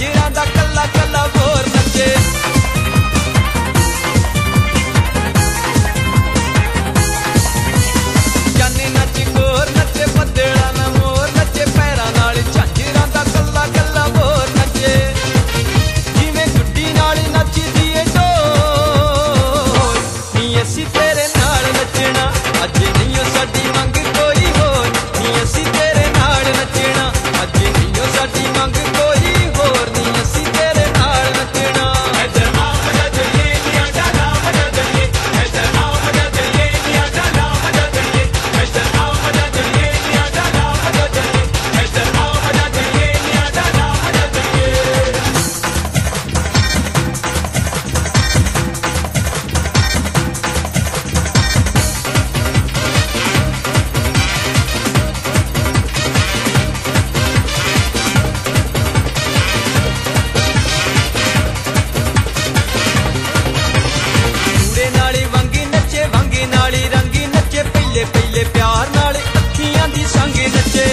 झांझरा दा कल्ला कल्ला बोर नचे। जाने नच गोर नचे बदड़ा ना मोर नचे पैरां नाल झांझरा दा कल्ला कल्ला बोर नचे। जिवें गुड्डी नाल नचदी ए ढोल नी असीं तेरे नाल नचना अज नहीं ओ साडी मंग कोई होर नी असीं तेरे नाल नचना अज नहीं ओ साडी मंग कोई होर नी असीं तेरे नाल नचना। इधर आओ मजा चलिए निया डाला मजा चलिए इधर आओ मजा चलिए निया डाला मजा चलिए इधर आओ मजा चलिए निया डाला मजा चलिए इधर आओ मजा चलिए निया डाला मजा चलिए। कूड़े नाली वांगी नचे वांगी नाली रंगी नचे पहले पहले प्यार नाल अखियां दी संग नचे।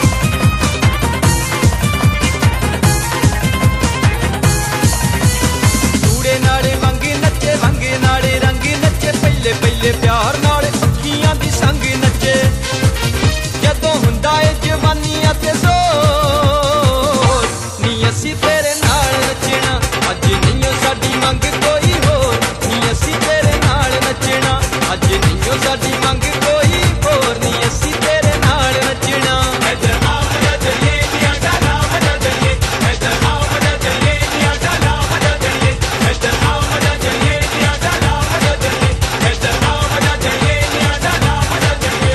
कूड़े नाली वांगी नचे वांगी नाली रंगी नचे पहले पहले प्यार नाल अखियां दी संग नचे। जदों हुंदा ए जवानियां ते जोर नी असीं तेरे नाल नचना अज नहीं ओ साडी मंग कोई होर नी असीं तेरे नाल नचना अज नहीं ओ साडी मंग कोई होर नी असीं तेरे नाल नचना। इधर आओ मजा चलिए निया डाला मजा चलिए इधर आओ मजा चलिए निया डाला मजा चलिए इधर आओ मजा चलिए निया डाला मजा चलिए इधर आओ मजा चलिए निया डाला मजा चलिए।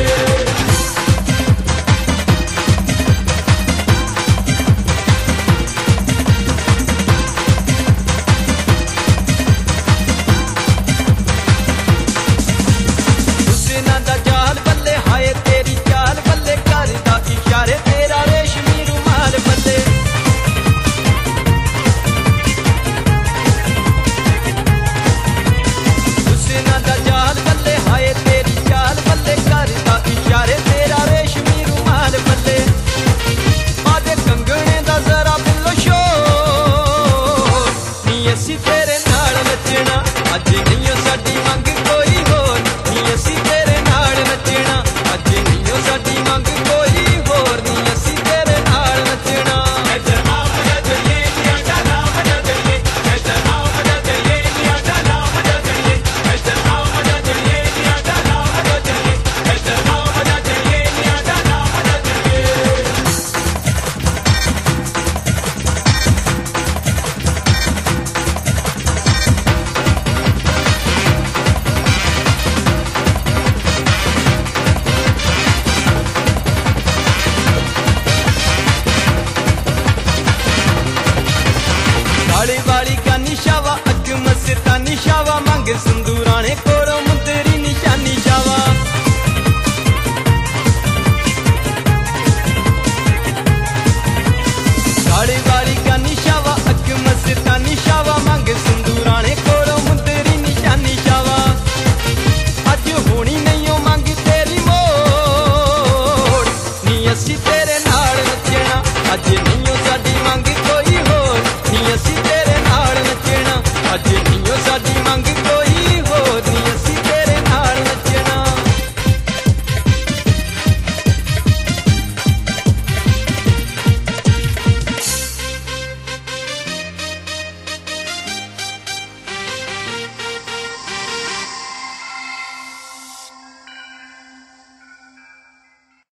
हुस्ना दा जाल बल्ले हाय तेरी चाल बल्ले करदा इशारे तेरा रेशमी रुमाल बल्ले। हुस्ना दा जाल बल्ले हाय तेरी चाल बल्ले करदा इशारे तेरा रेशमी रुमाल बल्ले। आदे कंगणे दा जरा बिल्लो शोर नी असीं तेरे नाल नचना अज नहीं ओ साडी मंग कोई होर नी असीं तेरे नाल नचना अज नहीं ओ साडी मंग कोई होर नी असीं तेरे नाल नचना। इधर आओ मजा चलिए निया डाला मजा चलिए इधर आओ मजा चलिए निया डाला मजा चलिए इधर आओ मजा चलिए निया डाला मजा चलिए इधर आओ मजा चलिए निया डाला मजा चलिए। काली वाली का निशावा अग मस्ता निशावा मंग संदूराने कोरो मुंदरी निशानी शावा। काली वाली का निशावा अग मस्ता निशावा मंग संदूराने कोरो मुंदरी निशानी शावा। अज होनी नहीं ओ मंग तेरी मोड़ नी असीं तेरे नाल नचना अज नहीं ओ साडी मंग कोई होर नी असीं तेरे नाल नचना अज